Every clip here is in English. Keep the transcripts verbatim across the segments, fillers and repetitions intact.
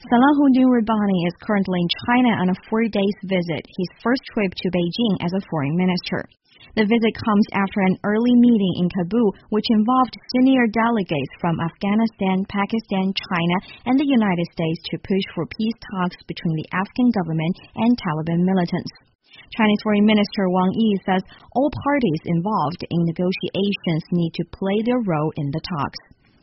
Salahuddin Rabbani is currently in China on a four-day visit, his first trip to Beijing as a foreign minister. The visit comes after an early meeting in Kabul, which involved senior delegates from Afghanistan, Pakistan, China, and the United States to push for peace talks between the Afghan government and Taliban militants. Chinese Foreign Minister Wang Yi says all parties involved in negotiations need to play their role in the talks.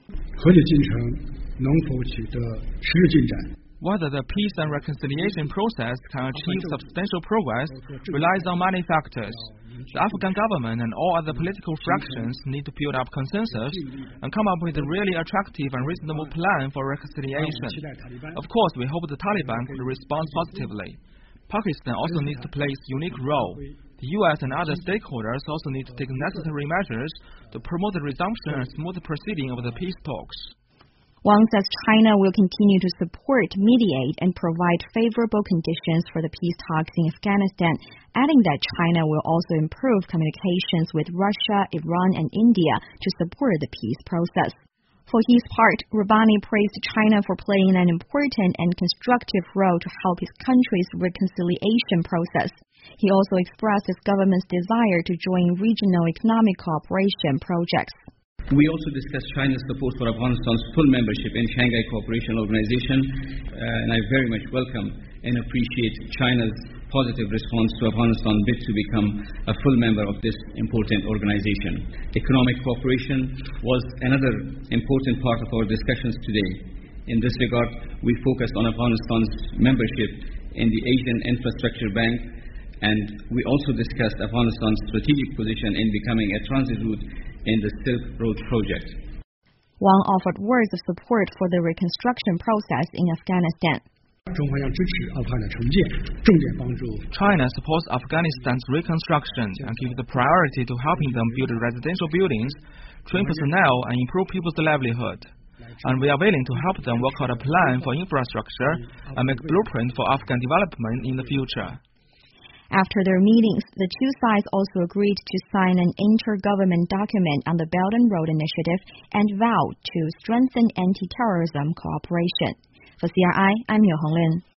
Whether the peace and reconciliation process can achieve substantial progress relies on many factors. The Afghan government and all other political fractions need to build up consensus and come up with a really attractive and reasonable plan for reconciliation. Of course, we hope the Taliban could respond positively. Pakistan also needs to play its unique role. The U S and other stakeholders also need to take necessary measures to promote the resumption and smooth proceeding of the peace talks. Wang says China will continue to support, mediate, and provide favorable conditions for the peace talks in Afghanistan, adding that China will also improve communications with Russia, Iran, and India to support the peace process. For his part, Rabbani praised China for playing an important and constructive role to help his country's reconciliation process. He also expressed his government's desire to join regional economic cooperation projects. We also discussed China's support for Afghanistan's full membership in Shanghai Cooperation Organization, uh, and I very much welcome and appreciate China's positive response to Afghanistan's bid to become a full member of this important organization. Economic cooperation was another important part of our discussions today. In this regard, we focused on Afghanistan's membership in the Asian Infrastructure Bank, and we also discussed Afghanistan's strategic position in becoming a transit route in the Silk Road project. Wang offered words of support for the reconstruction process in Afghanistan. China supports Afghanistan's reconstruction and gives the priority to helping them build residential buildings, train personnel, and improve people's livelihood. And we are willing to help them work out a plan for infrastructure and make a blueprint for Afghan development in the future. After their meetings, the two sides also agreed to sign an intergovernment document on the Belt and Road Initiative and vowed to strengthen anti-terrorism cooperation. For C R I, I'm Liu Honglin.